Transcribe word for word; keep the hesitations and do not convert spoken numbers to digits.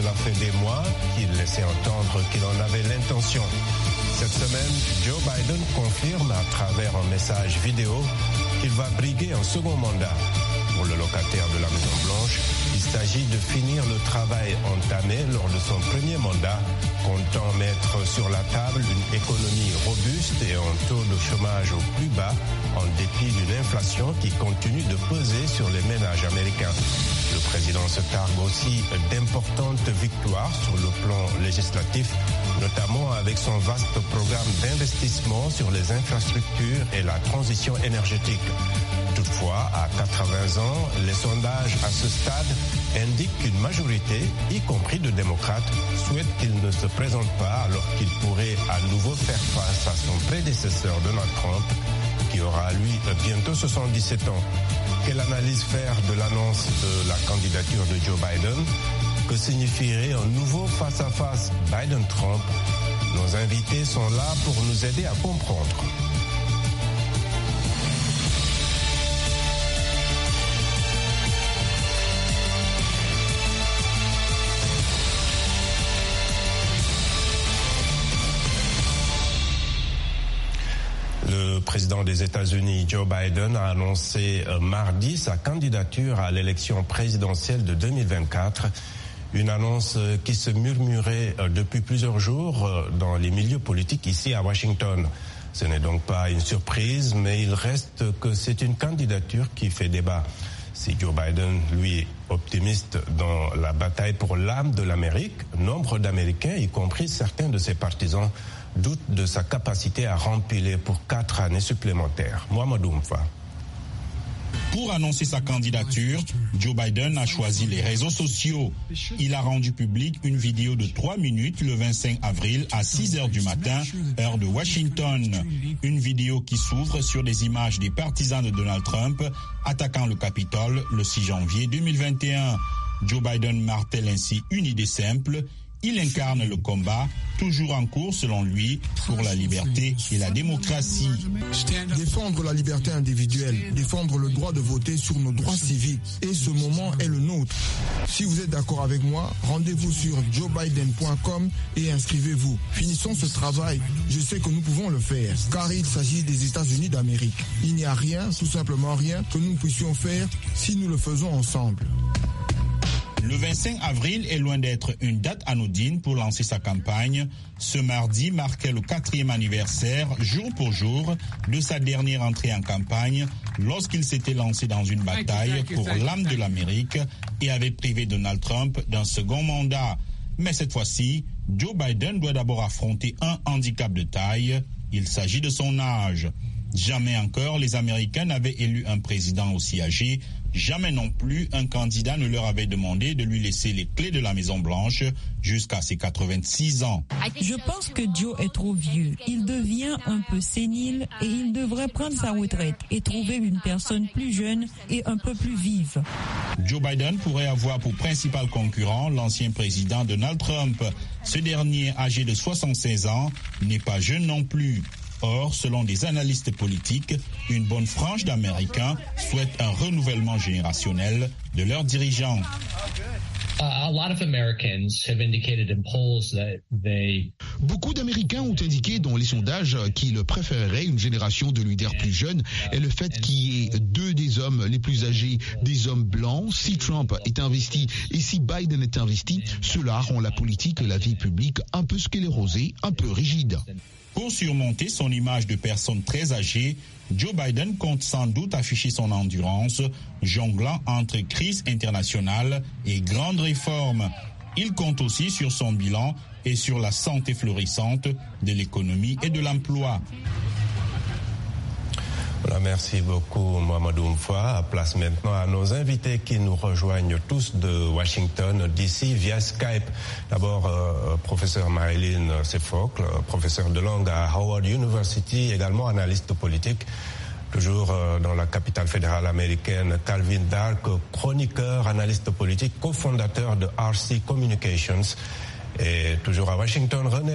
cela fait des mois qu'il laissait entendre qu'il en avait l'intention. Cette semaine, Joe Biden confirme à travers un message vidéo qu'il va briguer un second mandat. Pour le locataire de la Maison-Blanche, il s'agit de finir le travail entamé lors de son premier mandat, comptant mettre sur la table une économie robuste et un taux de chômage au plus bas, en dépit d'une inflation qui continue de peser sur les ménages américains. Le président se targue aussi d'importantes victoires sur le plan législatif, notamment avec son vaste programme d'investissement sur les infrastructures et la transition énergétique. Toutefois, à quatre-vingts ans, les sondages à ce stade indiquent qu'une majorité, y compris de démocrates, souhaite qu'il ne se présente pas alors qu'il pourrait à nouveau faire face à son prédécesseur Donald Trump, qui aura lui bientôt soixante-dix-sept ans. Quelle analyse faire de l'annonce de la candidature de Joe Biden? Que signifierait un nouveau face-à-face Biden-Trump? Nos invités sont là pour nous aider à comprendre. Le président des États-Unis, Joe Biden, a annoncé mardi sa candidature à l'élection présidentielle de deux mille vingt-quatre. Une annonce qui se murmurait depuis plusieurs jours dans les milieux politiques ici à Washington. Ce n'est donc pas une surprise, mais il reste que c'est une candidature qui fait débat. Si Joe Biden, lui, est optimiste dans la bataille pour l'âme de l'Amérique, nombre d'Américains, y compris certains de ses partisans, doute de sa capacité à rempiler pour quatre années supplémentaires. Mohamedou Mfa. Pour annoncer sa candidature, Joe Biden a choisi les réseaux sociaux. Il a rendu public une vidéo de trois minutes le vingt-cinq avril à six heures du matin, heure de Washington. Une vidéo qui s'ouvre sur des images des partisans de Donald Trump attaquant le Capitole le six janvier deux mille vingt et un. Joe Biden martèle ainsi une idée simple. Il incarne le combat, toujours en cours selon lui, pour la liberté et la démocratie. Défendre la liberté individuelle, défendre le droit de voter sur nos droits civiques. Et ce moment est le nôtre. Si vous êtes d'accord avec moi, rendez-vous sur joe biden point com et inscrivez-vous. Finissons ce travail. Je sais que nous pouvons le faire, car il s'agit des États-Unis d'Amérique. Il n'y a rien, tout simplement rien, que nous puissions faire si nous le faisons ensemble. Le vingt-cinq avril est loin d'être une date anodine pour lancer sa campagne. Ce mardi marquait le quatrième anniversaire, jour pour jour, de sa dernière entrée en campagne, lorsqu'il s'était lancé dans une bataille pour l'âme de l'Amérique et avait privé Donald Trump d'un second mandat. Mais cette fois-ci, Joe Biden doit d'abord affronter un handicap de taille. Il s'agit de son âge. Jamais encore les Américains n'avaient élu un président aussi âgé. Jamais non plus un candidat ne leur avait demandé de lui laisser les clés de la Maison-Blanche jusqu'à ses quatre-vingt-six ans. Je pense que Joe est trop vieux. Il devient un peu sénile et il devrait prendre sa retraite et trouver une personne plus jeune et un peu plus vive. Joe Biden pourrait avoir pour principal concurrent l'ancien président Donald Trump. Ce dernier, âgé de soixante-seize ans, n'est pas jeune non plus. Or, selon des analystes politiques, une bonne frange d'Américains souhaitent un renouvellement générationnel de leurs dirigeants. Beaucoup d'Américains ont indiqué dans les sondages qu'ils préféreraient une génération de leaders plus jeunes et le fait qu'il y ait deux des hommes les plus âgés, des hommes blancs. Si Trump est investi et si Biden est investi, cela rend la politique et la vie publique un peu sclérosée, un peu rigide. Pour surmonter son image de personne très âgée, Joe Biden compte sans doute afficher son endurance, jonglant entre crise internationale et grandes réformes. Il compte aussi sur son bilan et sur la santé florissante de l'économie et de l'emploi. Voilà, merci beaucoup Mohamedou Mfa. Place maintenant à nos invités qui nous rejoignent tous de Washington, D C, via Skype. D'abord, euh, professeur Marilyn Sefocle, professeur de langue à Howard University, également analyste politique. Toujours euh, dans la capitale fédérale américaine, Calvin Dark, chroniqueur, analyste politique, cofondateur de R C Communications. Et toujours à Washington, René